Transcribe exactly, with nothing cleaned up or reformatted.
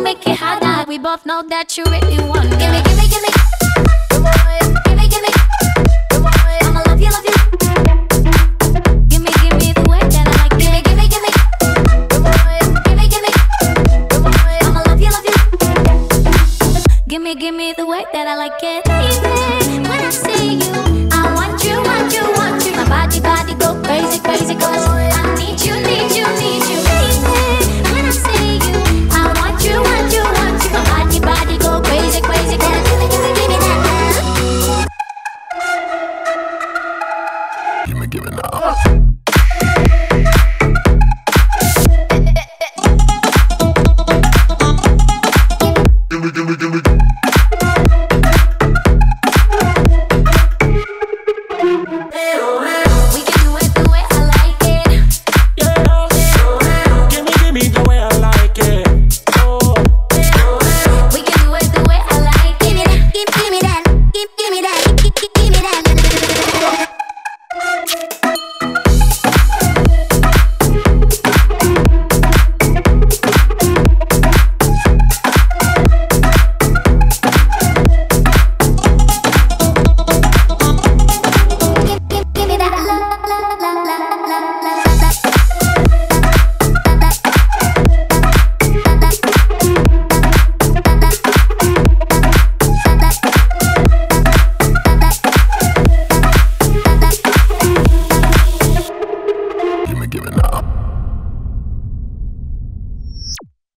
make it harder. We both know that you really want me. Gimme, gimme, gimme. Gimme, gimme. I'ma love you, love you. Gimme, gimme the way that I like it. Gimme, gimme, gimme. Gimme, gimme. I'ma love you, love you. Gimme, gimme the way that I like it. Baby, when I see you, I want you, want you, want you. My body, body go crazy, crazy, cause I need you, need you, need you. Baby, when I see you, I want you, want you, want you. My body, body go crazy, crazy, cause gimme, gimme, gimme that. Gimme, gimme now. Gimme, gimme, gimme.